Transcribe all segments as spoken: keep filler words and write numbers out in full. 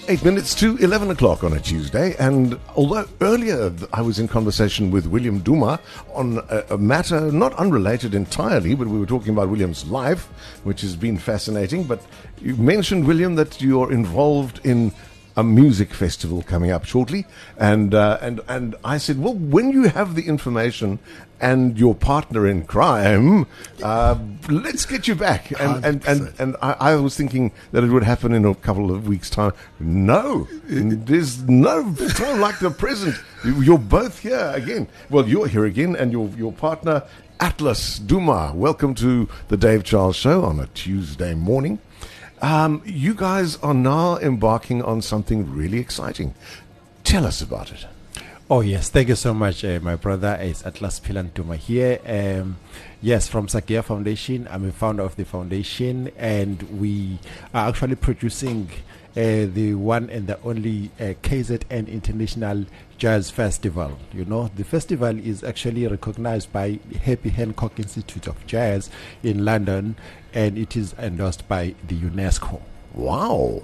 Eight minutes to eleven o'clock on a Tuesday, and although earlier I was in conversation with William Duma on a, a matter not unrelated entirely, but we were talking about William's life, which has been fascinating, but you mentioned, William, that you're involved in a music festival coming up shortly, and uh, and and I said, well, when you have the information and your partner in crime, uh, let's get you back. And and and, and I, I was thinking that it would happen in a couple of weeks' time. No, there's no time like the present. You're both here again. Well, you're here again, and your your partner Atlas Duma. Welcome to the Dave Charles Show on a Tuesday morning. Um, you guys are now embarking on something really exciting. Tell us about it. Oh, yes. Thank you so much. Uh, my brother is Atlas Philan Duma here. Um, yes, from Sakia Foundation. I'm a founder of the foundation, and we are actually producing uh, the one and the only uh, K Z N International Jazz Festival. You know, the festival is actually recognized by Herbie Hancock Institute of Jazz in London, and it is endorsed by the UNESCO. Wow.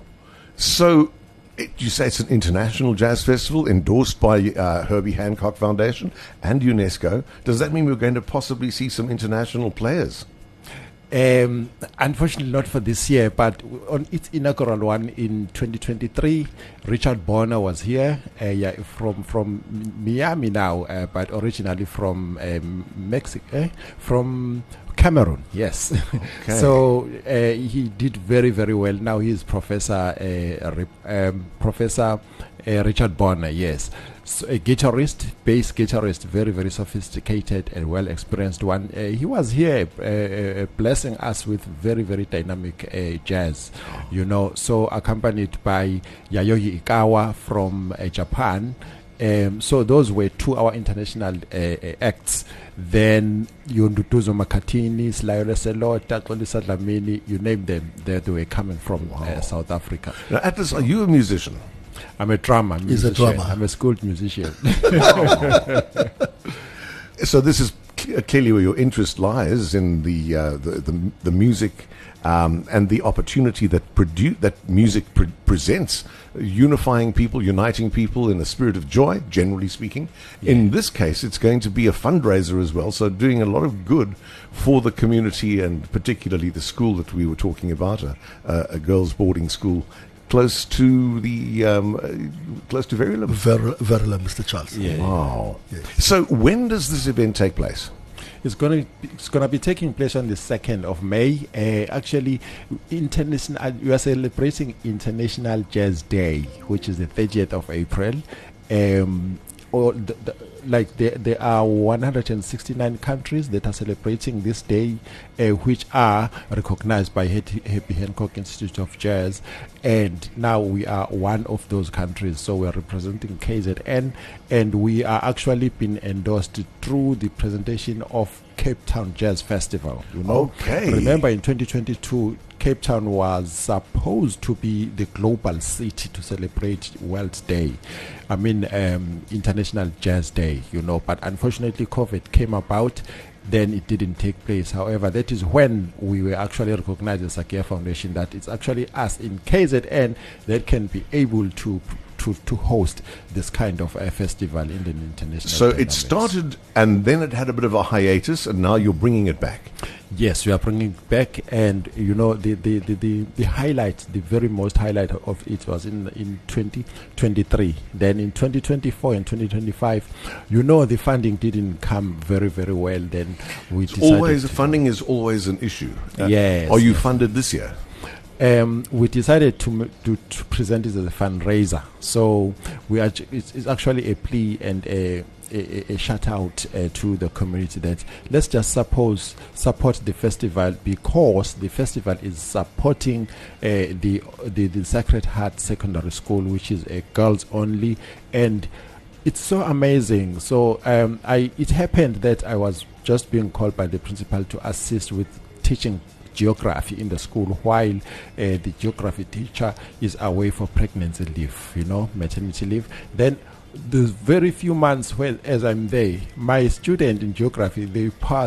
So it, you say it's an international jazz festival endorsed by uh, Herbie Hancock Foundation and UNESCO. Does that mean we're going to possibly see some international players? Um, unfortunately not for this year, but on its inaugural one in twenty twenty-three, Richard Bonner was here, uh, yeah, from from Miami now, uh, but originally from um, Mexico, eh? from Cameroon, yes. Okay. So uh, he did very, very well. Now he is Professor uh, um, Professor uh, Richard Bonner, yes. So a guitarist, bass guitarist, very, very sophisticated and well experienced one. Uh, he was here uh, uh, blessing us with very, very dynamic uh, jazz, you know. So accompanied by Yayoi Ikawa from uh, Japan. Um, so those were two our international uh, uh, acts. Then Yundutuzo Makatini, Slayola Selota, Kolisa Dlamini, you name them, they, they were coming from wow. uh, South Africa. Now, Atlas, are you a musician? I'm a drummer. He's a drummer. I'm a school musician. So this is cl- clearly where your interest lies, in the uh, the, the the music um, and the opportunity that produ- that music pre- presents, unifying people, uniting people in a spirit of joy, generally speaking. Yeah. In this case, it's going to be a fundraiser as well, so doing a lot of good for the community, and particularly the school that we were talking about, a, a girls' boarding school close to the um, uh, close to Verulam. Ver- Verulam, Mister Charles. Yeah. Wow. Yes. So when does this event take place? It's gonna it's gonna be taking place on the second of May. Uh, actually, international we are celebrating International Jazz Day, which is the thirtieth of April. Um, or the, the, like there, there are one hundred sixty-nine countries that are celebrating this day, uh, which are recognized by Herbie Hancock Institute of Jazz, and now we are one of those countries. So we are representing K Z N, and we are actually being endorsed through the presentation of Cape Town Jazz Festival. You know, okay. Remember in twenty twenty-two. Cape Town was supposed to be the global city to celebrate World Day, I mean um, International Jazz Day, you know, but unfortunately COVID came about, then it didn't take place. However, that is when we were actually recognized as Sakia Foundation that it's actually us in K Z N that can be able to to, to host this kind of a festival in the international. So dynamics. It started, and then it had a bit of a hiatus, and now you're bringing it back. Yes, we are bringing it back, and you know the the, the, the, the highlight, the very most highlight of it was in in twenty twenty-three. Then in twenty twenty-four and twenty twenty-five, you know, the funding didn't come very very well. Then we decided always funding is always an issue. Uh, yes. Are you funded this year? Um, we decided to, to to present it as a fundraiser. So we are. It's, it's actually a plea and a a, a shout out uh, to the community that let's just suppose support the festival, because the festival is supporting uh, the, the the Sacred Heart Secondary School, which is a girls only, and it's so amazing. So um, I it happened that I was just being called by the principal to assist with teaching geography in the school while uh, the geography teacher is away for pregnancy leave, you know, maternity leave. Then the very few months when as I'm there, my student in geography, they pass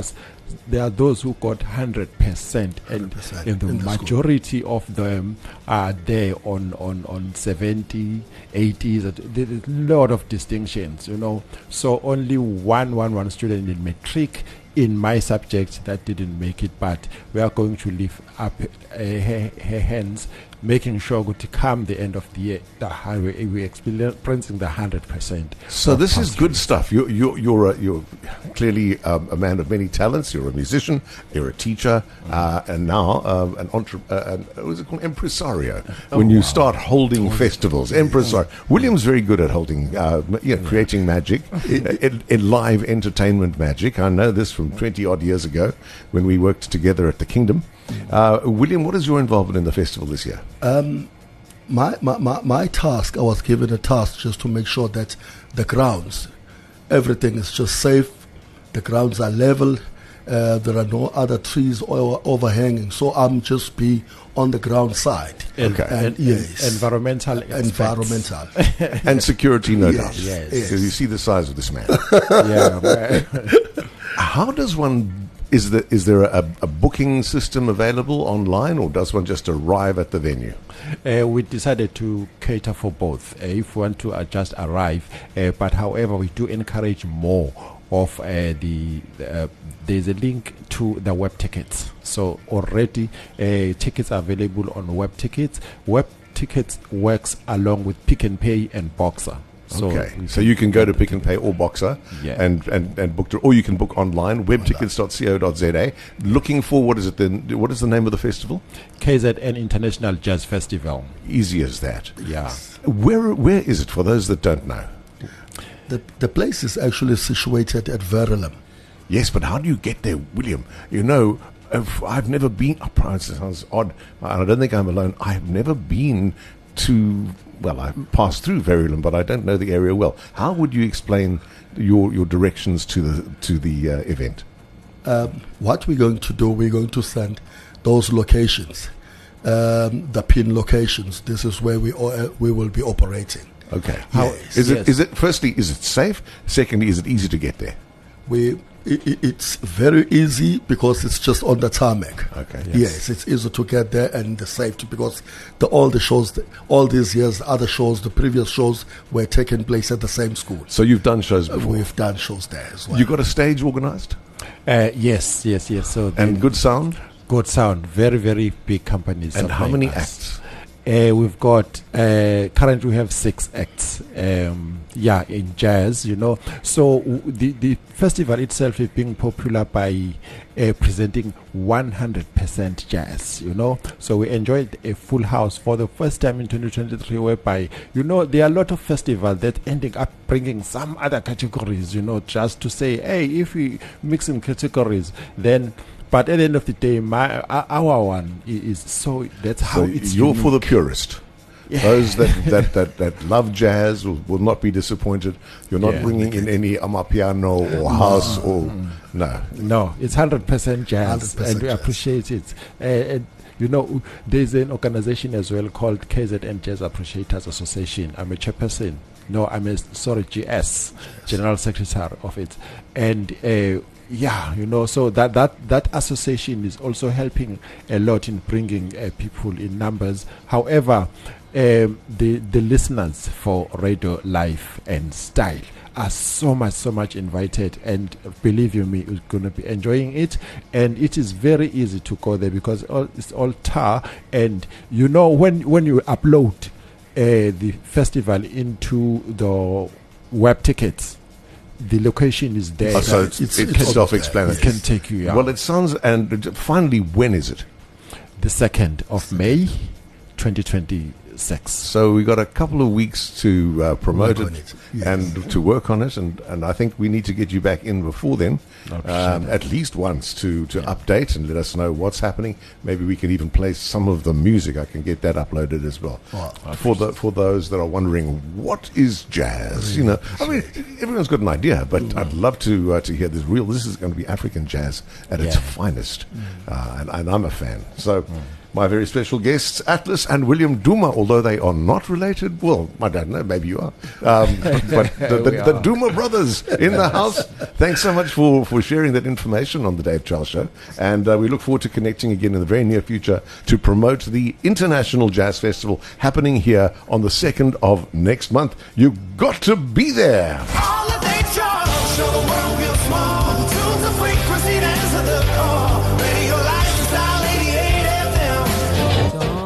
there are those who got one hundred percent, and, one hundred percent and the in the majority of them are there on, on, on seventy, eighties. There is a lot of distinctions, you know. So only one, one, one student in matric in my subject that didn't make it, but we are going to lift up uh, her, her hands, making sure to come the end of the year, the highway, we're experiencing the one hundred percent. So this is good stuff. You're, you're, you're, a, you're clearly um, a man of many talents. You're a musician, you're a teacher, uh, and now um, an entre- uh, an, what is it called? Impresario. Oh, when you wow. start holding festivals, impresario. William's very good at holding, uh, m- you know, creating magic, in, in live entertainment magic. I know this from twenty odd years ago when we worked together at the Kingdom. Uh, William, what is your involvement in the festival this year? Um, my, my, my, my task, I was given a task just to make sure that the grounds, everything is just safe, the grounds are level, uh, there are no other trees or overhanging, so I'm just be on the ground side. And, Okay. and, And yes. environmental aspects. Environmental. And security, no Yes, doubt. yes. Because you see the size of this man. Yeah. How does one... Is there, is there a, a booking system available online, or does one just arrive at the venue? Uh, we decided to cater for both. Uh, if we want to uh, just arrive, uh, but however, we do encourage more of uh, the. Uh, there's a link to the web tickets. So already, uh, tickets are available on web tickets. Web tickets works along with Pick and Pay and Boxer. So okay, we so you can go to Pick and Pay or Boxer, Yeah. and, and, and book, to, or you can book online, web tickets dot co dot za. Looking for, what is it then? What is the name of the festival? K Z N International Jazz Festival. Easy as that. Yeah. Where where is it for those that don't know? The, the place is actually situated at Verulam. Yes, but how do you get there, William? You know, if I've never been. Oh, it sounds odd. I don't think I'm alone. I've never been to. Well, I passed through Verulam, but I don't know the area well. How would you explain your your directions to the to the uh, event? Um, what we're going to do, we're going to send those locations, um, the pin locations. This is where we uh, we will be operating. Okay. How- Is it yes. is it firstly, is it safe? Secondly, is it easy to get there? We it, it- it's very easy because it's just on the tarmac. Okay. Yes, it's easy to get there, and the safety, because the all the shows, all these years, other shows, the previous shows were taking place at the same school. So you've done shows Uh, before. We've done shows there as well. You got a stage organized Uh, yes, yes, yes. So and the- good sound. good sound. Very, very big companies. And how supplying many us. acts? Uh, we've got uh, currently we have six acts. Um, yeah, in jazz, you know. So w- the the festival itself is being popular by uh, presenting one hundred percent jazz. You know, so we enjoyed a full house for the first time in twenty twenty-three. Whereby, you know, there are a lot of festivals that ending up bringing some other categories. You know, just to say, hey, if we mix in categories, then. But at the end of the day, my uh, our one i- is so that's how So it's. you're for the unique. purist. Those that, that, that, that love jazz will, will not be disappointed. You're not Yeah. bringing in any amapiano or house or no. No, it's hundred percent jazz, one hundred percent and we jazz. appreciate it. Uh, and you know, there's an organization as well called K Z N Jazz Appreciators Association. I'm a chairperson. No, I'm a sorry G S, General Secretary of it, and. Uh, Yeah, you know, so that, that, that association is also helping a lot in bringing uh, people in numbers. However, um, the the listeners for Radio Life and Style are so much, so much invited, and believe you me, you're going to be enjoying it. And it is very easy to go there because all, it's all tar. And you know, when when you upload uh, the festival into the web tickets, the location is there. Oh, so it's, It's- it's, it's self-explanatory. It can take you out. Well, it sounds, and finally, when is it? The second of May, twenty twenty-six. So we got a couple of weeks to uh, promote Work on it, it, yes. and to work on it, and, and I think we need to get you back in before then, I appreciate um, that. at least once to, to update and let us know what's happening. Maybe we can even play some of the music. I can get that uploaded as well. Oh, for the for those that are wondering what is jazz, you know, I mean, everyone's got an idea, but I'd love to uh, to hear this real. This is going to be African jazz at its Yeah. finest, uh, and, and I'm a fan. So. my very special guests, Atlas and William Duma, although they are not related. Well, I don't know, maybe you are. Um, but the, the, the Duma brothers in the house. Thanks so much for, for sharing that information on the Dave Charles Show. And uh, we look forward to connecting again in the very near future to promote the International Jazz Festival happening here on the second of next month. You've got to be there. All of Dave Charles Show.